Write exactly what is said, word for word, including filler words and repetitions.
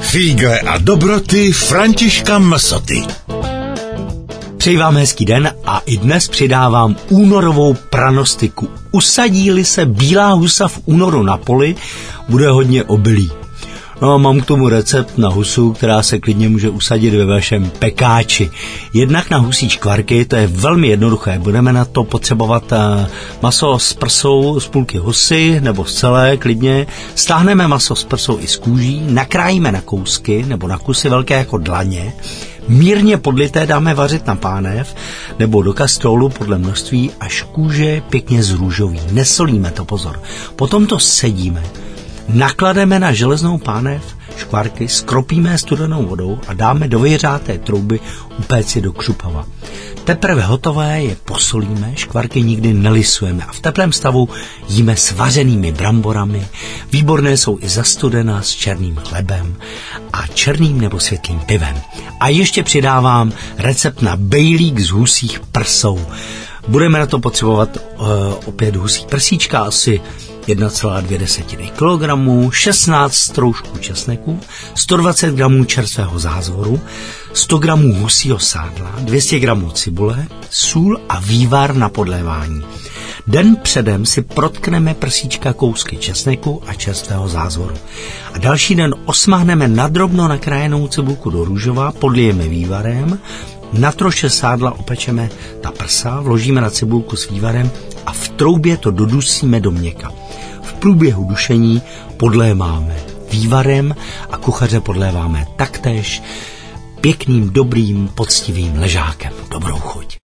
Fígle a dobroty Františka Msoty. Přeji vám hezký den a i dnes přidávám únorovou pranostiku. Usadí-li se bílá husa v únoru na poli, bude hodně obilí. No a mám k tomu recept na husu, která se klidně může usadit ve vašem pekáči. Jednak na husí škvarky, to je velmi jednoduché. Budeme na to potřebovat maso s prsou z půlky husy nebo z celé, klidně. Stáhneme maso s prsou i z kůží, nakrájíme na kousky nebo na kusy velké jako dlaně. Mírně podlité dáme vařit na pánev nebo do kastrolu podle množství, až kůže pěkně zrůžoví. Nesolíme to, pozor. Potom to sedíme. Naklademe na železnou pánev škvarky, skropíme studenou vodou a dáme do vyhřáté trouby upéci do křupava. Teprve hotové je posolíme, škvarky nikdy nelisujeme a v teplém stavu jíme s vařenými bramborami. Výborné jsou i zastudená s černým chlebem a černým nebo světlým pivem. A ještě přidávám recept na bejlík z husích prsou. Budeme na to potřebovat uh, opět husí prsíčka, asi jedna celá dvě kilogramy, šestnáct stroužků česneku, sto dvacet gramů čerstvého zázvoru, sto gramů husího sádla, dvě stě gramů cibule, sůl a vývar na podlévání. Den předem si protkneme prsíčka kousky česneku a čerstvého zázvoru. A další den osmahneme nadrobno nakrájenou cibulku do růžova, podlijeme vývarem, na troše sádla opečeme ta prsa, vložíme na cibulku s vývarem a v troubě to dodusíme do měka. V průběhu dušení podléváme vývarem a kuchaře podléváme taktéž pěkným, dobrým, poctivým ležákem. Dobrou chuť.